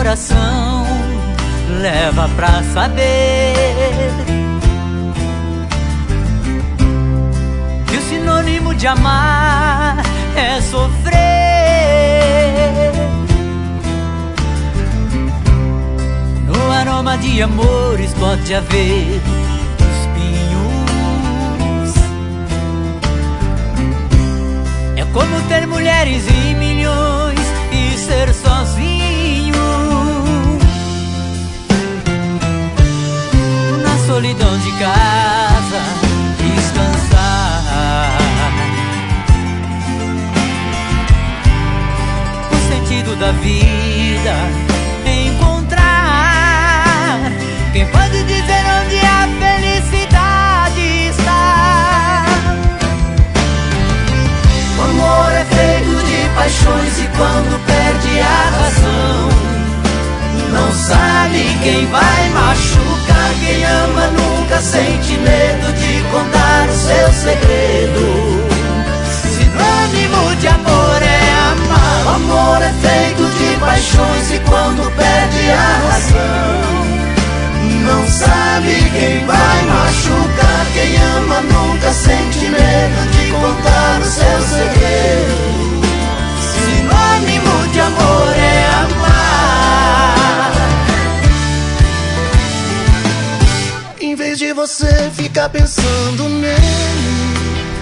coração leva pra saber que o sinônimo de amar é sofrer. No aroma de amores pode haver espinhos. É como ter mulheres e milhões e ser sozinho na solidão de casa, descansar. O sentido da vida, encontrar quem pode dizer onde a felicidade está. O amor é feito de paixões e quando perde a razão, não sabe quem vai machucar. Quem ama nunca sente medo de contar o seu segredo. Sinônimo de amor é amar. O amor é feito de paixões e quando perde a razão, não sabe quem vai machucar. Quem ama nunca sente medo de contar o seu segredo. Sinônimo de amor é amar. Em vez de você ficar pensando nele,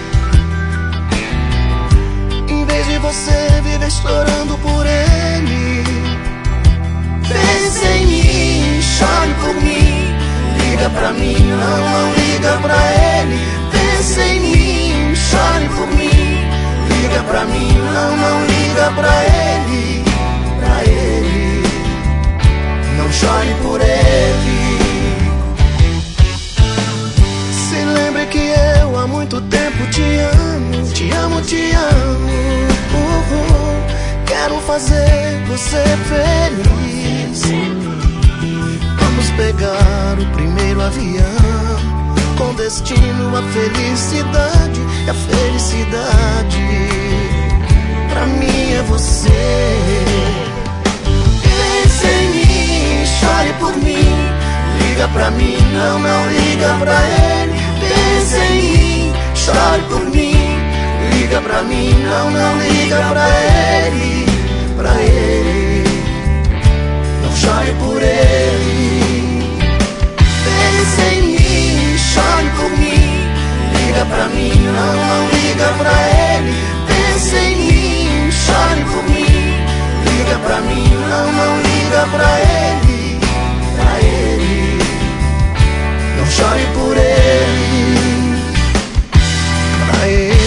em vez de você viver chorando por ele, pense em mim, chore por mim, liga pra mim, não liga pra ele. Pense em mim, chore por mim, liga pra mim, não liga pra ele, pra ele, não chore por ele. Se lembre que eu há muito tempo te amo, te amo, te amo. Quero fazer você feliz. Vamos pegar o primeiro avião com destino à felicidade. E a felicidade pra mim é você. Pense em mim, chore por mim, liga pra mim, não liga pra ele. Pense em mim, chore por mim, liga pra mim, não liga pra ele, pra ele, não chore por ele. Pense em mim, chore por mim, liga pra mim, não liga pra ele. Pense em mim, chore por mim, liga pra mim, não liga pra ele, não chore por ele, pra ele.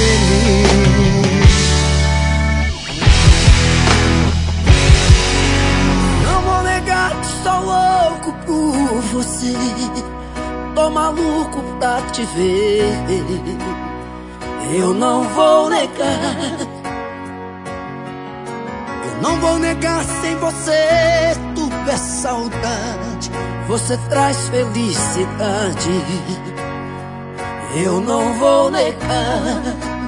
Não vou negar que sou louco por você, tô maluco pra te ver. Eu não vou negar, eu não vou negar. Sem você tudo é saudade, você traz felicidade. Eu não vou negar,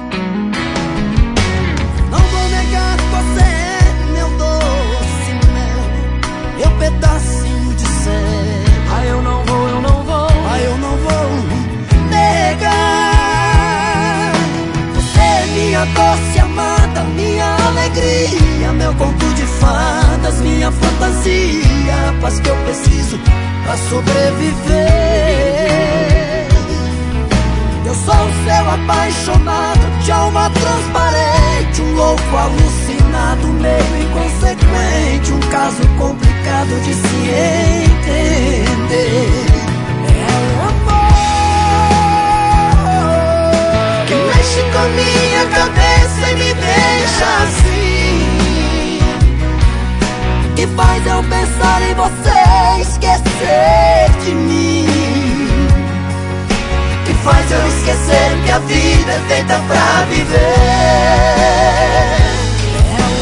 não vou negar que você é meu doce mel, meu pedacinho de céu. Ah, eu não vou, ah, eu não vou negar. Você é minha doce amada, minha alegria, meu conto de fadas, minha fantasia, a paz que eu preciso pra sobreviver. Eu sou o seu apaixonado, de alma transparente, um louco alucinado, meio inconsequente, um caso complicado de se entender. É o amor que mexe com minha cabeça e me deixa assim, que faz eu pensar em você, esquecer de mim, que faz eu esquecer que a vida é feita pra viver. É o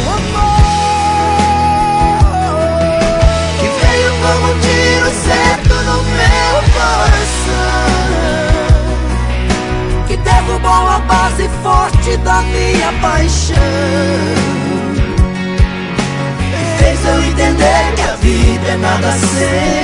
amor que veio como um tiro certo no meu coração, que derrubou a base forte da minha paixão, que fez eu entender que a vida nada sei.